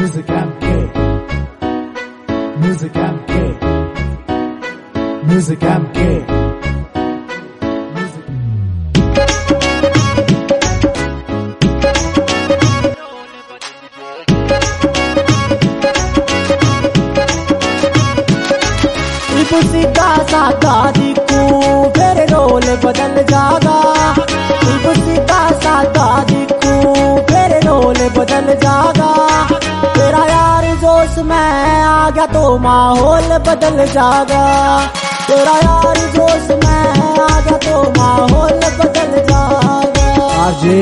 Music MK. Music MK. Music MK. सीधा साधा दिखू फिर रोल बदल जागा। सीधा साधा दिखू फिर रोल बदल जागा। तेरा यार जोश में आ गया तो माहौल बदल जागा। तेरा यार जोश में आ गया तो माहौल बदल जागा। आरजे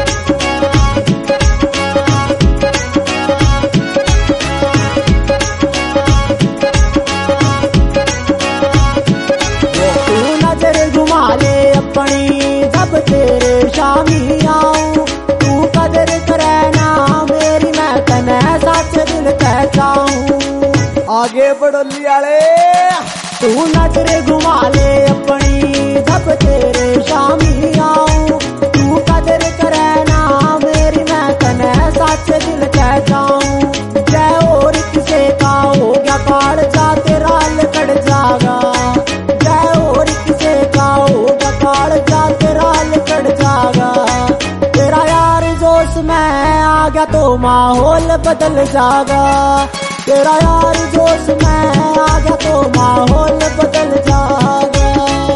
जब तेरे शामी आऊं तू कदर करे ना मेरी, मैं तने सच दिल कहता हूँ। आगे बढ़ोली आले तू नजर घुमा ले अपनी जब तेरे शामी आऊं तू कदर करे ना मेरी, मैं तने सच दिल कहता हूँ। जय और किसे का हो गया काल जा तेरा लकड़ जागा। जय और किसे का हो गया काल जा तेरा लकड़ जागा। तेरा यार जोश में आ गया तो माहौल बदल जागा। तेरा यार जोश में आ गया तो माहौल बदल जागा।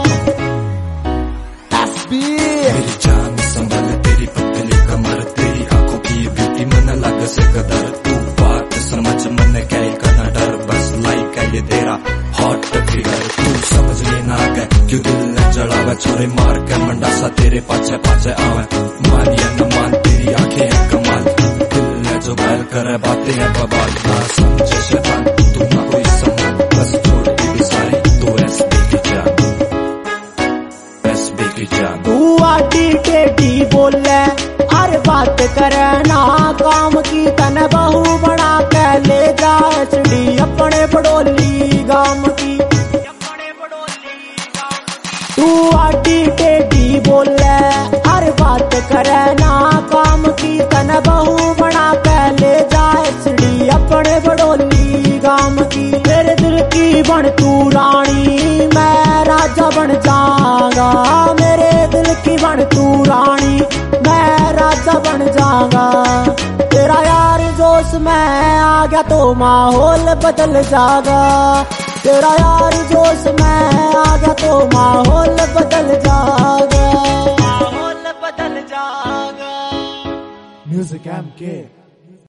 मेरी जान संभल तेरी पतली कमर, तेरी आंखों की ब्यूटी मन लग से कदर। तू बात समझ मन क्या करना डर, बस लाइक है ये तेरा हॉट फिगर। तू समझ लेना क्या क्यों दिल न जड़ावे, छोरे मार के मंडा सा तेरे पाछे पाछे आवे। मान या न मान तेरी आंखें हैं कमाल, दिल ने जो बैल करे बातें हैं बवाल। ना समझे शैतान तू ना कोई सम्मान, बस छोड़ दी सारी तू एसबी की जान, एसबी की जान। तू आटी टेढ़ी बोले हर बात करे ना काम की, तन बहू बना के ले जा एचडी अपने बड़ोली गाम की। तू आटी टेढ़ी बोले हर बात करे ना काम की, तन बहू बना के ले जा एचडी अपने बड़ोली गाम की। मेरे दिल की बन तू रानी मैं राजा बन जाऊंगा। मेरे दिल की बन तू रानी मैं राजा बन जाऊंगा। तेरा यार जोश में आ गया तो माहौल बदल जागा। तेरा यार जोश में आ गया तो माहौल बदल जागा। माहौल बदल जागा। Music MK.